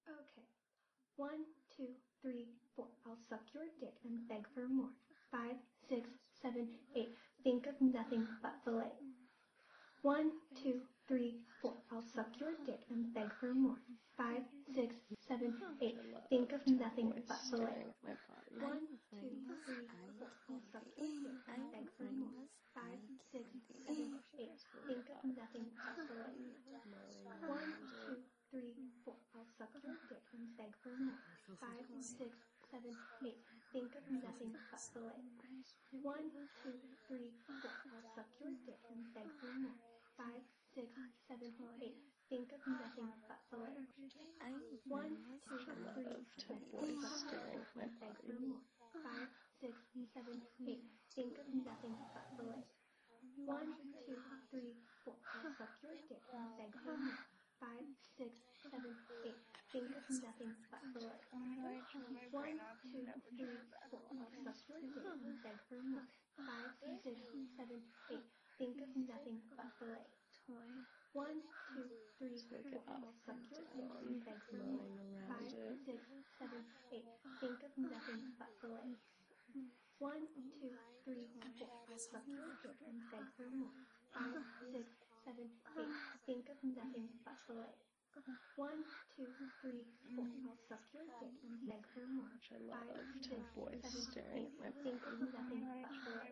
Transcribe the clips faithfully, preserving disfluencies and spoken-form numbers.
Okay. One, two, three, four. I'll suck your dick and beg for more. Five, six, seven, eight. Think of nothing but fillet. One, two, three, four. I'll suck your dick and beg for more. Five, six, seven, eight. Think of nothing but fillet. One, two, three, four. I'll suck your dick and beg for more. Five, six, seven, eight. Think of nothing but fillet. One, two, three, four. I'll suck your dick and beg for more. Five, six, seven, eight. Think of nothing but fillet. One, two, three, four. I'll suck your dick and beg for more. Five, six, seven, eight. Think of nothing but fillet. One, two, three, four. I'll suck your dick and beg for more. Five, six, seven, eight. Think of nothing but fillet. One, two, three, four. I'll suck your dick and beg for more. Five, six, seven, eight. Think of nothing but fillet. One, two, three, four. I'll suck your dick and beg for more. Five, six, seven, eight. Think of nothing but fillet. One, two, three, four. I'll suck your dick and beg for more. Five, six, seven, eight. Think of nothing but fillet. One, two, three, four. I'll suck your dick and beg for more. Five, six, seven, eight. Think of nothing but fillet. One, two, three, four. I'll suck your dick and beg for more. Five, six, seven, eight. Think of nothing but fillet.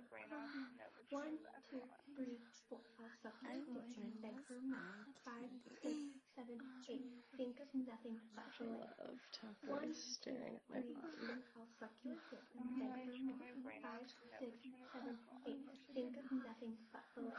One, two, three, four. I'll suck your dick and beg for more. Five, six, seven, eight. Think of nothing but fillet. One, two, three, four. I'll suck your dick and beg for more. Five, six, seven, eight. Think of nothing but fillet.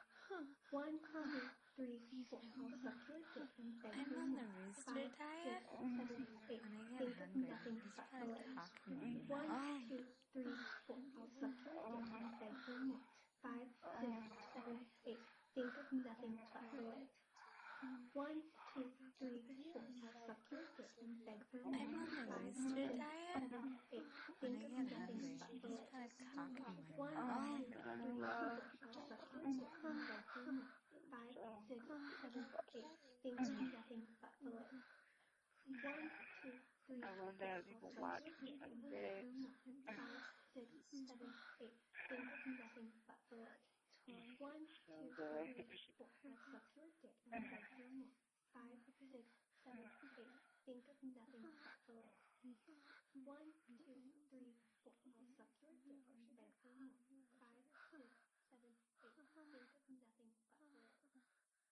One, two, three, four. I'll suck your dick and beg for more. Five, six, seven, eight. Think of nothing but fillet. One, two, three, four. I'll suck your dick and beg for more. Five, six, seven, eight. Think of nothing but fillet. One, two, three, four. I'll suck your dick and beg for more. Five, six, seven, eight. Think of nothing but fillet. One, two, three, four. I'll suck your dick and beg for more. Five, six, seven, eight. Think of nothing but fillet. One, two, three, I four. love that I'll people suck watch your dick and and beg they for more. Five, six, seven, eight. Think of nothing but fillet. One, two, three,